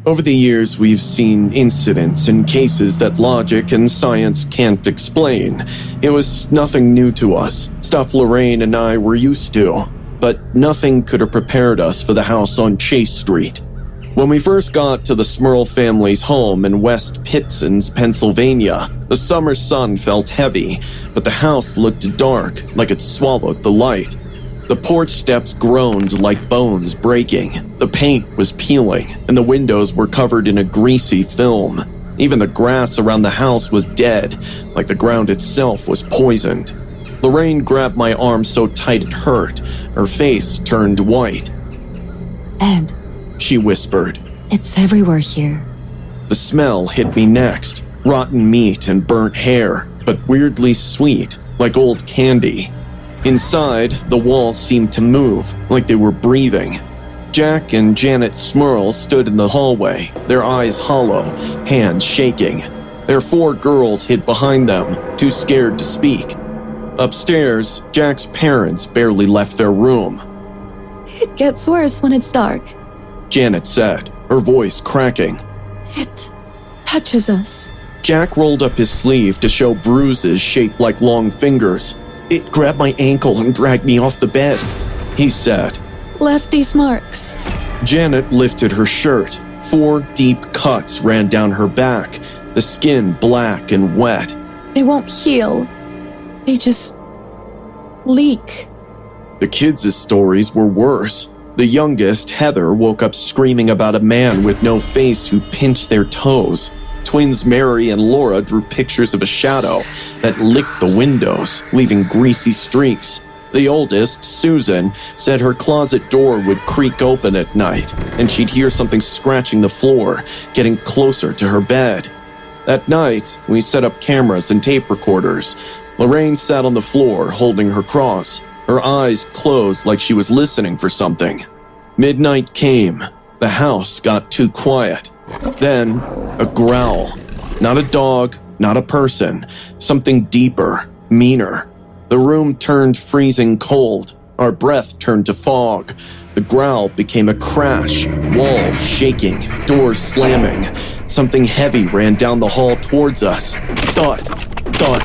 Over the years, we've seen incidents and cases that logic and science can't explain. It was nothing new to us, stuff Lorraine and I were used to, but nothing could have prepared us for the house on Chase Street. When we first got to the Smurl family's home in West Pittsons, Pennsylvania, the summer sun felt heavy, but the house looked dark, like it swallowed the light. The porch steps groaned like bones breaking, the paint was peeling, and the windows were covered in a greasy film. Even the grass around the house was dead, like the ground itself was poisoned. Lorraine grabbed my arm so tight it hurt, her face turned white. Ed, she whispered. It's everywhere here. The smell hit me next, rotten meat and burnt hair, but weirdly sweet, like old candy. Inside, the walls seemed to move, like they were breathing. Jack and Janet Smurl stood in the hallway, their eyes hollow, hands shaking. Their 4 girls hid behind them, too scared to speak. Upstairs, Jack's parents barely left their room. It gets worse when it's dark, Janet said, her voice cracking. It touches us. Jack rolled up his sleeve to show bruises shaped like long fingers. It grabbed my ankle and dragged me off the bed, he said. Left these marks. Janet lifted her shirt. 4 deep cuts ran down her back, the skin black and wet. They won't heal. They just leak. The kids' stories were worse. The youngest, Heather, woke up screaming about a man with no face who pinched their toes. Twins Mary and Laura drew pictures of a shadow that licked the windows, leaving greasy streaks. The oldest, Susan, said her closet door would creak open at night, and she'd hear something scratching the floor, getting closer to her bed. That night, we set up cameras and tape recorders. Lorraine sat on the floor, holding her cross, her eyes closed like she was listening for something. Midnight came. The house got too quiet. Then, a growl. Not a dog, not a person. Something deeper, meaner. The room turned freezing cold. Our breath turned to fog. The growl became a crash, walls shaking, doors slamming. Something heavy ran down the hall towards us. Thud, thud,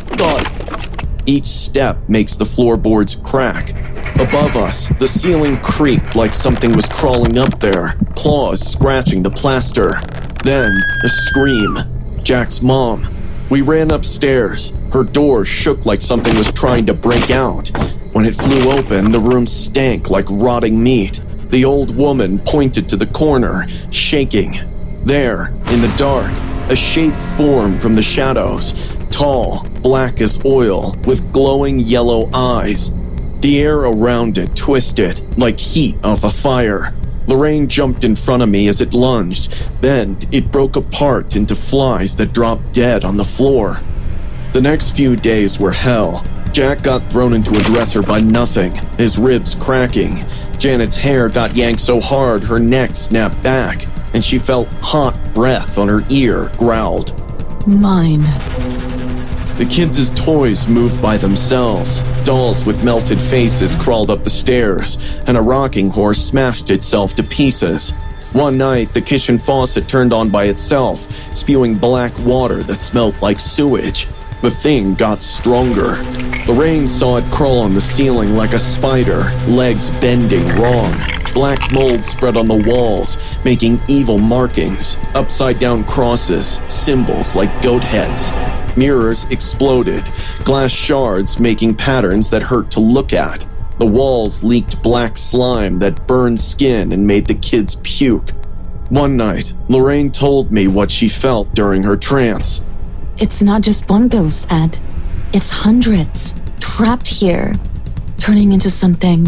thud. Each step makes the floorboards crack. Above us, the ceiling creaked like something was crawling up there, claws scratching the plaster. Then, a scream. Jack's mom. We ran upstairs. Her door shook like something was trying to break out. When it flew open, the room stank like rotting meat. The old woman pointed to the corner, shaking. There, in the dark, a shape formed from the shadows. Tall, black as oil, with glowing yellow eyes. The air around it twisted, like heat off a fire. Lorraine jumped in front of me as it lunged. Then it broke apart into flies that dropped dead on the floor. The next few days were hell. Jack got thrown into a dresser by nothing, his ribs cracking. Janet's hair got yanked so hard her neck snapped back, and she felt hot breath on her ear growled. Mine. The kids' toys moved by themselves. Dolls with melted faces crawled up the stairs, and a rocking horse smashed itself to pieces. One night, the kitchen faucet turned on by itself, spewing black water that smelled like sewage. The thing got stronger. Lorraine saw it crawl on the ceiling like a spider, legs bending wrong. Black mold spread on the walls, making evil markings, upside-down crosses, symbols like goat heads. Mirrors exploded, glass shards making patterns that hurt to look at. The walls leaked black slime that burned skin and made the kids puke. One night, Lorraine told me what she felt during her trance. It's not just one ghost, Ed. It's hundreds, trapped here, turning into something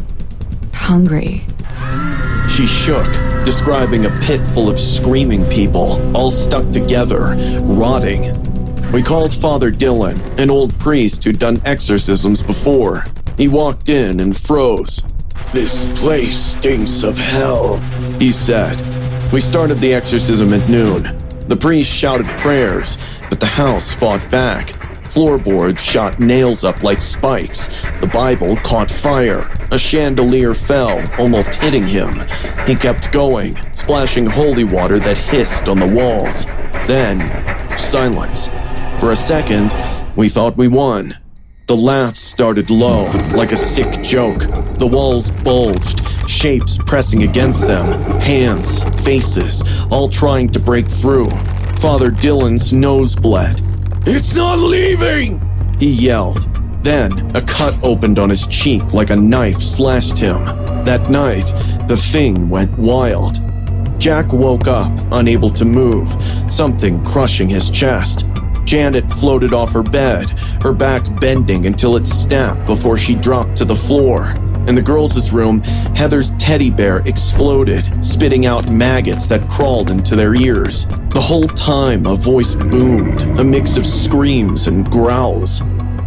hungry. She shook, describing a pit full of screaming people, all stuck together, rotting. We called Father Dillon, an old priest who'd done exorcisms before. He walked in and froze. "This place stinks of hell," he said. We started the exorcism at noon. The priest shouted prayers, but the house fought back. Floorboards shot nails up like spikes. The Bible caught fire. A chandelier fell, almost hitting him. He kept going, splashing holy water that hissed on the walls. Then, silence. For a second, we thought we won. The laughs started low, like a sick joke. The walls bulged, shapes pressing against them, hands, faces, all trying to break through. Father Dylan's nose bled. "It's not leaving!" he yelled. Then, a cut opened on his cheek like a knife slashed him. That night, the thing went wild. Jack woke up, unable to move, something crushing his chest. Janet floated off her bed, her back bending until it snapped before she dropped to the floor. In the girls' room, Heather's teddy bear exploded, spitting out maggots that crawled into their ears. The whole time, a voice boomed, a mix of screams and growls.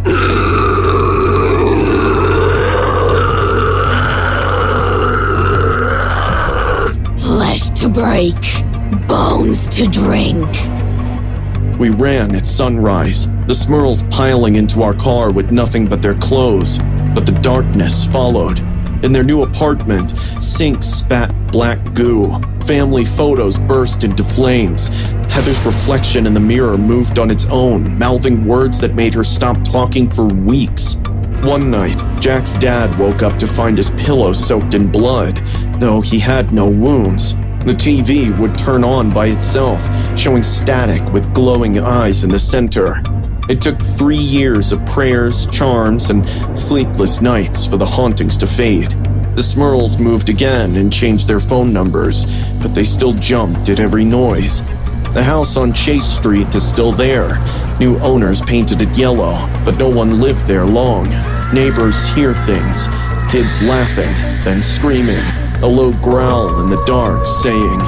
Flesh to break, bones to drink. We ran at sunrise, the Smurls piling into our car with nothing but their clothes, but the darkness followed. In their new apartment, sinks spat black goo. Family photos burst into flames. Heather's reflection in the mirror moved on its own, mouthing words that made her stop talking for weeks. One night, Jack's dad woke up to find his pillow soaked in blood, though he had no wounds. The TV would turn on by itself, showing static with glowing eyes in the center. It took 3 years of prayers, charms, and sleepless nights for the hauntings to fade. The Smurls moved again and changed their phone numbers, but they still jumped at every noise. The house on Chase Street is still there. New owners painted it yellow, but no one lived there long. Neighbors hear things, kids laughing, then screaming, a low growl in the dark saying,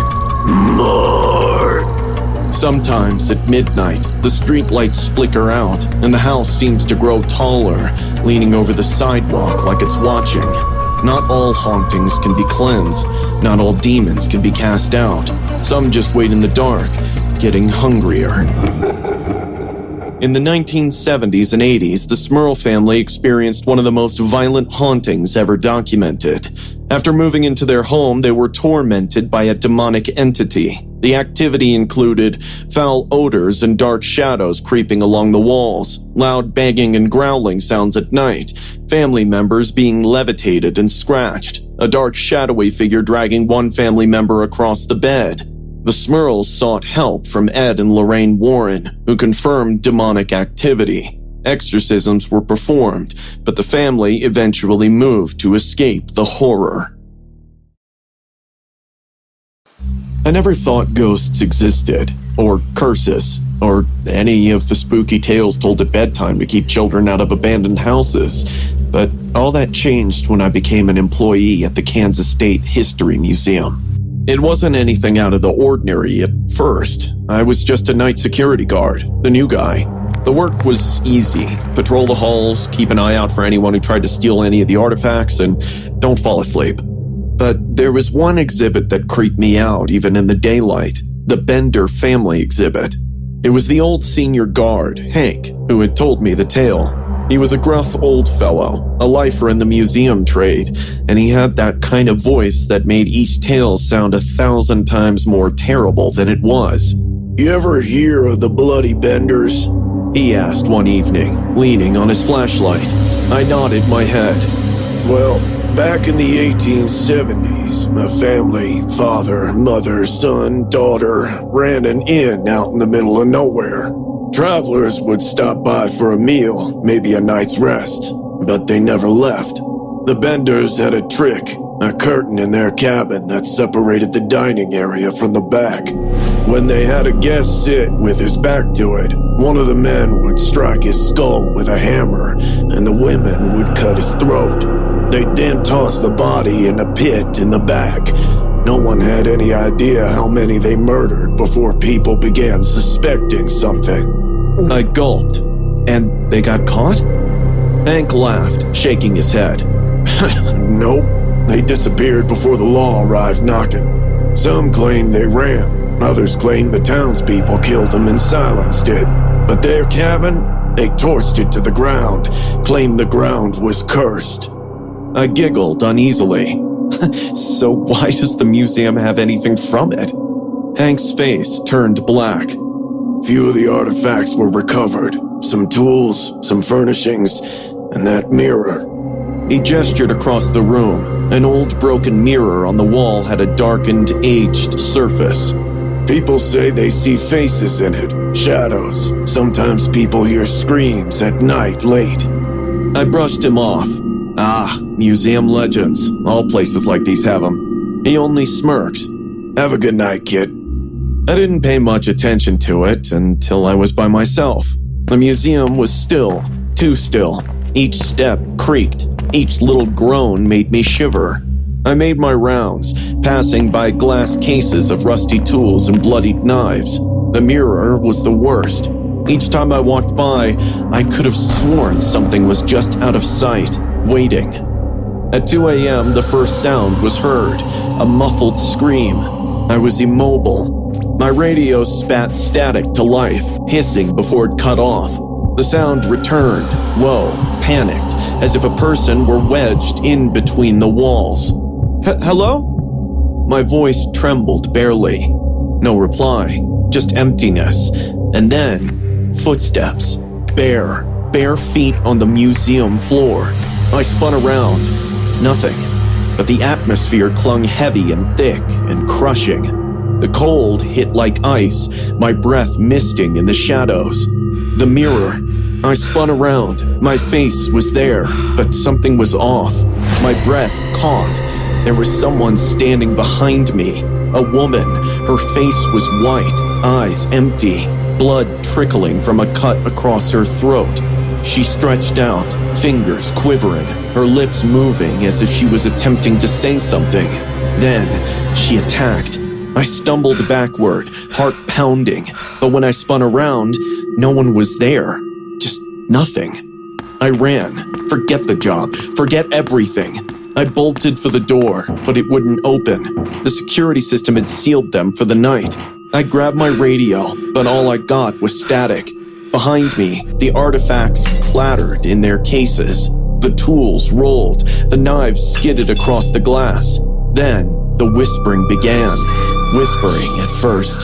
"More!" Sometimes at midnight, the streetlights flicker out, and the house seems to grow taller, leaning over the sidewalk like it's watching. Not all hauntings can be cleansed. Not all demons can be cast out. Some just wait in the dark, getting hungrier. In the 1970s and 80s, the Smurl family experienced one of the most violent hauntings ever documented. After moving into their home, they were tormented by a demonic entity. The activity included foul odors and dark shadows creeping along the walls, loud banging and growling sounds at night, family members being levitated and scratched, a dark shadowy figure dragging one family member across the bed. The Smurls sought help from Ed and Lorraine Warren, who confirmed demonic activity. Exorcisms were performed, but the family eventually moved to escape the horror. I never thought ghosts existed, or curses, or any of the spooky tales told at bedtime to keep children out of abandoned houses. But all that changed when I became an employee at the Kansas State History Museum. It wasn't anything out of the ordinary at first. I was just a night security guard, the new guy. The work was easy. Patrol the halls, keep an eye out for anyone who tried to steal any of the artifacts, and don't fall asleep. But there was one exhibit that creeped me out even in the daylight, the Bender family exhibit. It was the old senior guard, Hank, who had told me the tale. He was a gruff old fellow, a lifer in the museum trade, and he had that kind of voice that made each tale sound 1,000 times more terrible than it was. "You ever hear of the Bloody Benders?" he asked one evening, leaning on his flashlight. I nodded my head. "Well, back in the 1870s, a family, father, mother, son, daughter, ran an inn out in the middle of nowhere. Travelers would stop by for a meal, maybe a night's rest, but they never left. The Benders had a trick, a curtain in their cabin that separated the dining area from the back. When they had a guest sit with his back to it, one of the men would strike his skull with a hammer, and the women would cut his throat. They'd then toss the body in a pit in the back. No one had any idea how many they murdered before people began suspecting something." I gulped. "And they got caught?" Hank laughed, shaking his head. "Nope. They disappeared before the law arrived knocking. Some claim they ran. Others claim the townspeople killed them and silenced it. But their cabin, they torched it to the ground, claimed the ground was cursed." I giggled uneasily. So why does the museum have anything from it? Hank's face turned black. Few of the artifacts were recovered. Some tools, some furnishings, and that mirror. He gestured across the room. An old broken mirror on the wall had a darkened, aged surface. People say they see faces in it, shadows. Sometimes people hear screams at night late. I brushed him off. Museum legends. All places like these have them. He only smirked. Have a good night, kid. I didn't pay much attention to it until I was by myself. The museum was still, too still. Each step creaked. Each little groan made me shiver. I made my rounds, passing by glass cases of rusty tools and bloodied knives. The mirror was the worst. Each time I walked by, I could have sworn something was just out of sight, waiting. At 2 a.m., the first sound was heard, a muffled scream. I was immobile. My radio spat static to life, hissing before it cut off. The sound returned, low, panicked, as if a person were wedged in between the walls. Hello? My voice trembled barely. No reply, just emptiness. And then, footsteps. Bare feet on the museum floor. I spun around. Nothing. But the atmosphere clung heavy and thick and crushing. The cold hit like ice, my breath misting in the shadows. The mirror. I spun around. My face was there, but something was off. My breath caught. There was someone standing behind me. A woman. Her face was white, eyes empty, blood trickling from a cut across her throat. She stretched out, fingers quivering, her lips moving as if she was attempting to say something. Then, she attacked. I stumbled backward, heart pounding, but when I spun around, no one was there. Just nothing. I ran. Forget the job. Forget everything. I bolted for the door, but it wouldn't open. The security system had sealed them for the night. I grabbed my radio, but all I got was static. Behind me, the artifacts clattered in their cases. The tools rolled. The knives skidded across the glass. Then, the whispering began. Whispering at first.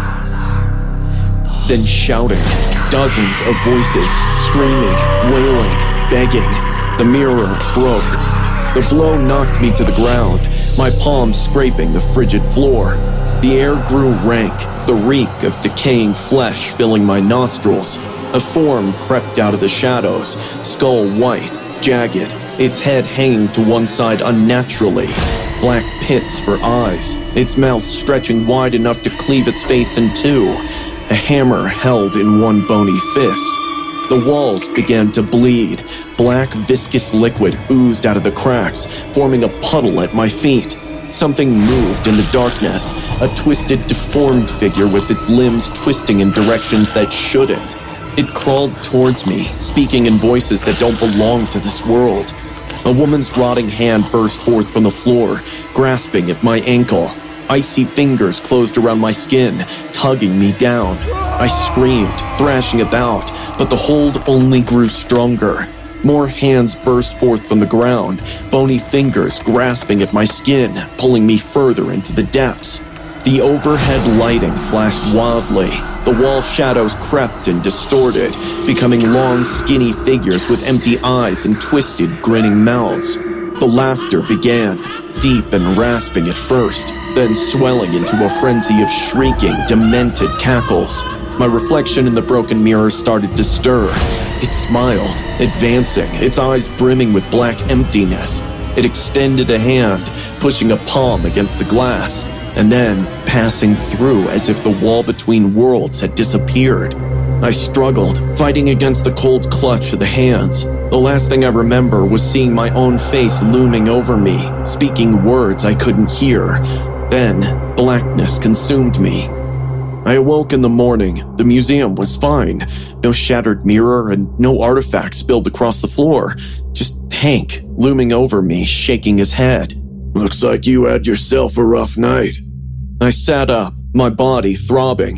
Then shouting. Dozens of voices, screaming, wailing, begging. The mirror broke. The blow knocked me to the ground, my palms scraping the frigid floor. The air grew rank, the reek of decaying flesh filling my nostrils. A form crept out of the shadows, skull white, jagged, its head hanging to one side unnaturally. Black pits for eyes, its mouth stretching wide enough to cleave its face in two. A hammer held in one bony fist. The walls began to bleed. Black, viscous liquid oozed out of the cracks, forming a puddle at my feet. Something moved in the darkness, a twisted, deformed figure with its limbs twisting in directions that shouldn't. It crawled towards me, speaking in voices that don't belong to this world. A woman's rotting hand burst forth from the floor, grasping at my ankle. Icy fingers closed around my skin, tugging me down. I screamed, thrashing about, but the hold only grew stronger. More hands burst forth from the ground, bony fingers grasping at my skin, pulling me further into the depths. The overhead lighting flashed wildly. The wall shadows crept and distorted, becoming long, skinny figures with empty eyes and twisted, grinning mouths. The laughter began, deep and rasping at first, then swelling into a frenzy of shrieking, demented cackles. My reflection in the broken mirror started to stir. It smiled, advancing, its eyes brimming with black emptiness. It extended a hand, pushing a palm against the glass, and then passing through as if the wall between worlds had disappeared. I struggled, fighting against the cold clutch of the hands. The last thing I remember was seeing my own face looming over me, speaking words I couldn't hear. Then, blackness consumed me. I awoke in the morning. The museum was fine. No shattered mirror and no artifacts spilled across the floor. Just Hank looming over me, shaking his head. Looks like you had yourself a rough night. I sat up, my body throbbing.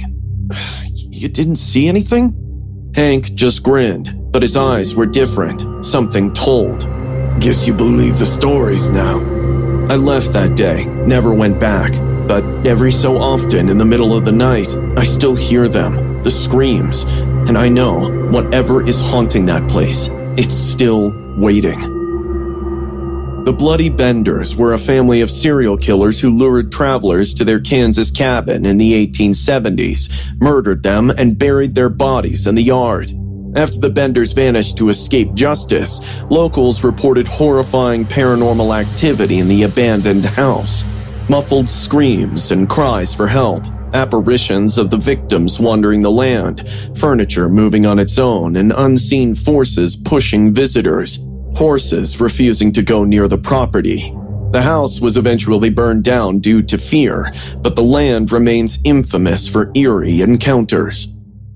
You didn't see anything? Hank just grinned, but his eyes were different. Something told. Guess you believe the stories now. I left that day, never went back, but every so often in the middle of the night, I still hear them, the screams, and I know whatever is haunting that place, it's still waiting. The Bloody Benders were a family of serial killers who lured travelers to their Kansas cabin in the 1870s, murdered them, and buried their bodies in the yard. After the Benders vanished to escape justice, locals reported horrifying paranormal activity in the abandoned house. Muffled screams and cries for help, apparitions of the victims wandering the land, furniture moving on its own, and unseen forces pushing visitors. Horses refusing to go near the property. The house was eventually burned down due to fear, but the land remains infamous for eerie encounters.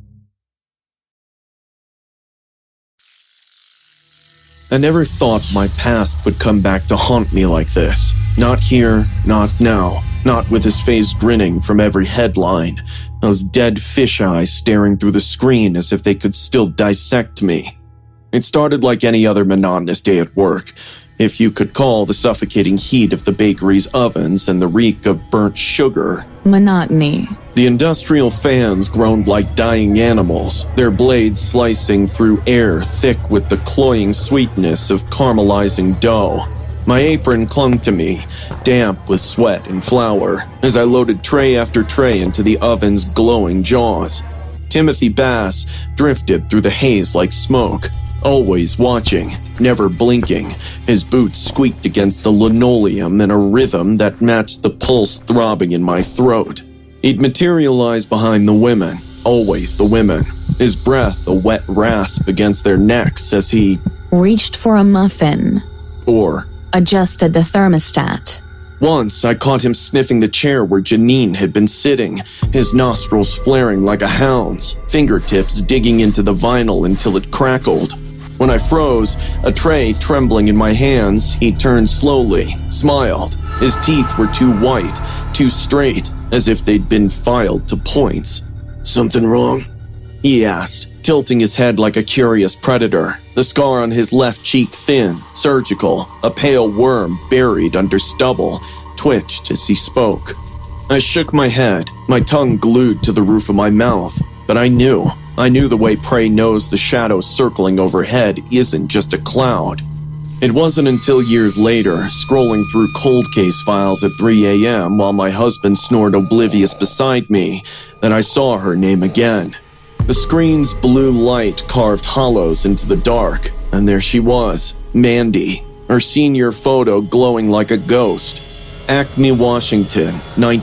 I never thought my past would come back to haunt me like this. Not here, not now, not with his face grinning from every headline, those dead fish eyes staring through the screen as if they could still dissect me. It started like any other monotonous day at work, if you could call the suffocating heat of the bakery's ovens and the reek of burnt sugar monotony. The industrial fans groaned like dying animals, their blades slicing through air thick with the cloying sweetness of caramelizing dough. My apron clung to me, damp with sweat and flour, as I loaded tray after tray into the oven's glowing jaws. Timothy Bass drifted through the haze like smoke, always watching, never blinking. His boots squeaked against the linoleum in a rhythm that matched the pulse throbbing in my throat. He'd materialize behind the women, always the women, his breath a wet rasp against their necks as he reached for a muffin. Or adjusted the thermostat. Once, I caught him sniffing the chair where Janine had been sitting, his nostrils flaring like a hound's, fingertips digging into the vinyl until it crackled. When I froze, a tray trembling in my hands, he turned slowly, smiled. His teeth were too white, too straight, as if they'd been filed to points. "Something wrong?" he asked, tilting his head like a curious predator, the scar on his left cheek thin, surgical, a pale worm buried under stubble, twitched as he spoke. I shook my head, my tongue glued to the roof of my mouth, but I knew the way prey knows the shadow circling overhead isn't just a cloud. It wasn't until years later, scrolling through cold case files at 3 a.m. while my husband snored oblivious beside me, that I saw her name again. The screen's blue light carved hollows into the dark, and there she was, Mandy, her senior photo glowing like a ghost. Acme, Washington,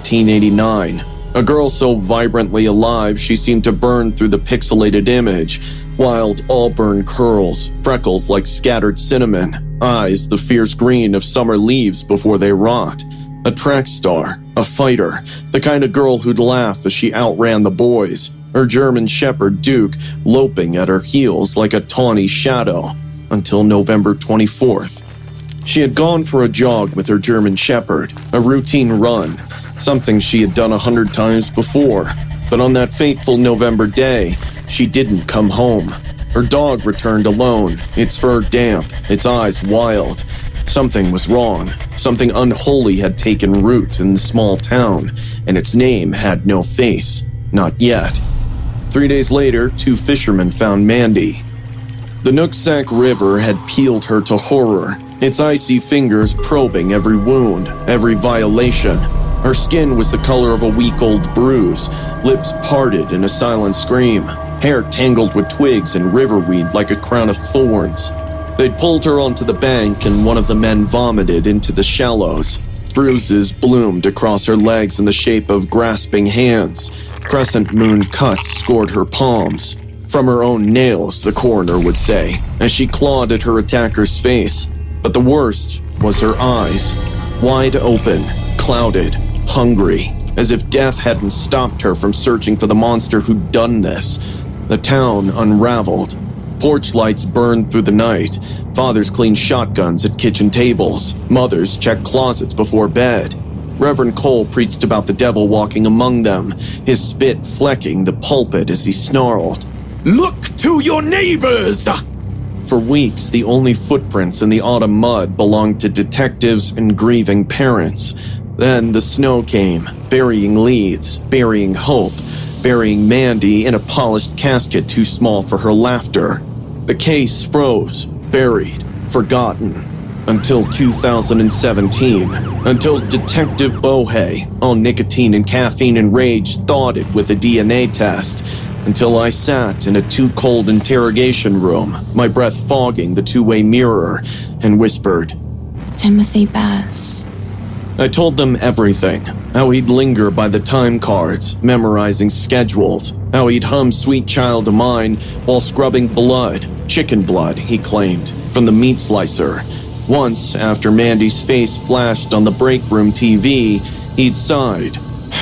1989. A girl so vibrantly alive she seemed to burn through the pixelated image. Wild auburn curls, freckles like scattered cinnamon, eyes the fierce green of summer leaves before they rot. A track star, a fighter, the kind of girl who'd laugh as she outran the boys. Her German shepherd Duke loping at her heels like a tawny shadow, until November 24th. She had gone for a jog with her German shepherd, a routine run, something she had done 100 times before. But on that fateful November day, she didn't come home. Her dog returned alone, its fur damp, its eyes wild. Something was wrong. Something unholy had taken root in the small town, and its name had no face. Not yet. 3 days later, 2 fishermen found Mandy. The Nooksack River had peeled her to horror, its icy fingers probing every wound, every violation. Her skin was the color of a week-old bruise, lips parted in a silent scream, hair tangled with twigs and riverweed like a crown of thorns. They'd pulled her onto the bank and one of the men vomited into the shallows. Bruises bloomed across her legs in the shape of grasping hands. Crescent moon cuts scored her palms. From her own nails, the coroner would say, as she clawed at her attacker's face. But the worst was her eyes. Wide open, clouded, hungry, as if death hadn't stopped her from searching for the monster who'd done this. The town unraveled. Porch lights burned through the night. Fathers cleaned shotguns at kitchen tables. Mothers checked closets before bed. Reverend Cole preached about the devil walking among them, his spit flecking the pulpit as he snarled, "Look to your neighbors! For weeks, the only footprints in the autumn mud belonged to detectives and grieving parents. Then the snow came, burying leads, burying hope, burying Mandy in a polished casket too small for her laughter. The case froze, buried, forgotten. Until 2017, until Detective Bohey, all nicotine and caffeine enraged, thawed it with a DNA test. Until I sat in a too-cold interrogation room, my breath fogging the two-way mirror, and whispered, Timothy Bass. I told them everything. How he'd linger by the time cards, memorizing schedules. How he'd hum Sweet Child of Mine while scrubbing blood, chicken blood, he claimed, from the meat slicer. Once, after Mandy's face flashed on the break room TV, he'd sighed.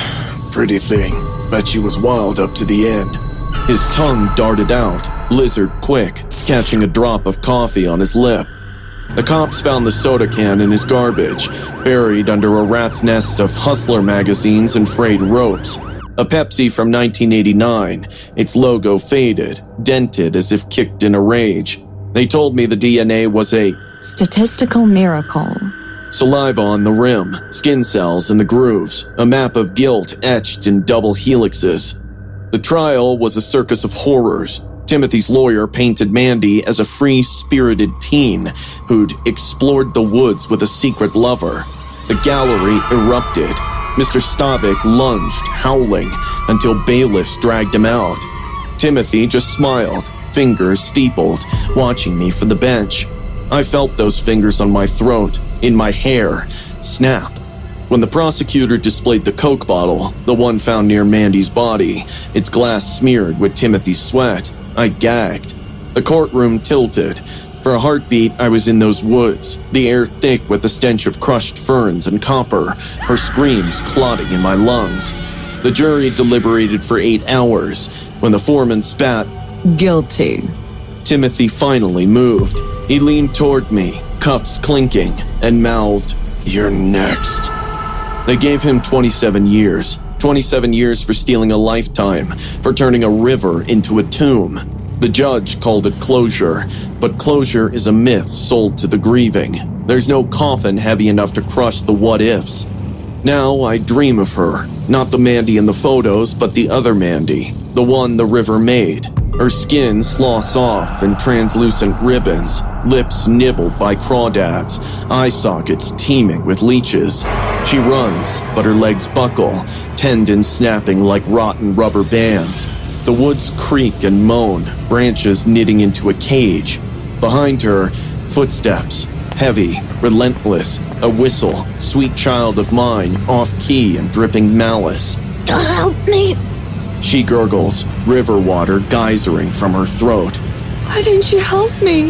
Pretty thing. Bet she was wild up to the end. His tongue darted out, lizard quick, catching a drop of coffee on his lip. The cops found the soda can in his garbage, buried under a rat's nest of Hustler magazines and frayed ropes. A Pepsi from 1989, its logo faded, dented as if kicked in a rage. They told me the DNA was a statistical miracle. Saliva on the rim, skin cells in the grooves, a map of guilt etched in double helixes. The trial was a circus of horrors. Timothy's lawyer painted Mandy as a free-spirited teen who'd explored the woods with a secret lover. The gallery erupted. Mr. Staubach lunged, howling, until bailiffs dragged him out. Timothy just smiled, fingers steepled, watching me from the bench. I felt those fingers on my throat, in my hair, snap. When the prosecutor displayed the Coke bottle, the one found near Mandy's body, its glass smeared with Timothy's sweat, I gagged. The courtroom tilted. For a heartbeat, I was in those woods, the air thick with the stench of crushed ferns and copper, her screams clotting in my lungs. The jury deliberated for 8 hours. When the foreman spat, Guilty. Timothy finally moved. He leaned toward me, cuffs clinking, and mouthed, You're next. They gave him 27 years. 27 years for stealing a lifetime, for turning a river into a tomb. The judge called it closure, but closure is a myth sold to the grieving. There's no coffin heavy enough to crush the what-ifs. Now I dream of her, not the Mandy in the photos, but the other Mandy, the one the river made. Her skin sloughs off in translucent ribbons, lips nibbled by crawdads, eye sockets teeming with leeches. She runs, but her legs buckle, tendons snapping like rotten rubber bands. The woods creak and moan, branches knitting into a cage. Behind her, footsteps, heavy, relentless, a whistle, Sweet Child of Mine, off-key and dripping malice. Help me. She gurgles, river water geysering from her throat. Why didn't you help me?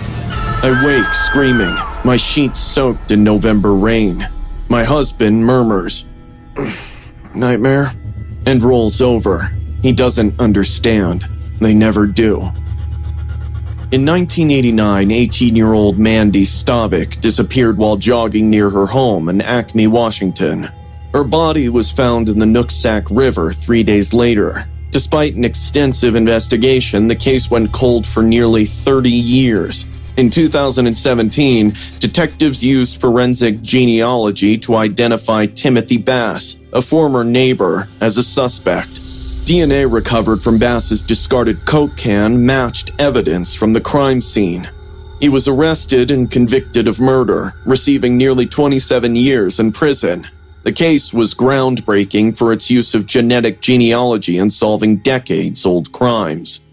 I wake screaming, my sheets soaked in November rain. My husband murmurs, "Nightmare?" and rolls over. He doesn't understand. They never do. In 1989, 18-year-old Mandy Staubach disappeared while jogging near her home in Acme, Washington. Her body was found in the Nooksack River 3 days later. Despite an extensive investigation, the case went cold for nearly 30 years. In 2017, detectives used forensic genealogy to identify Timothy Bass, a former neighbor, as a suspect. DNA recovered from Bass's discarded Coke can matched evidence from the crime scene. He was arrested and convicted of murder, receiving nearly 27 years in prison. The case was groundbreaking for its use of genetic genealogy in solving decades-old crimes.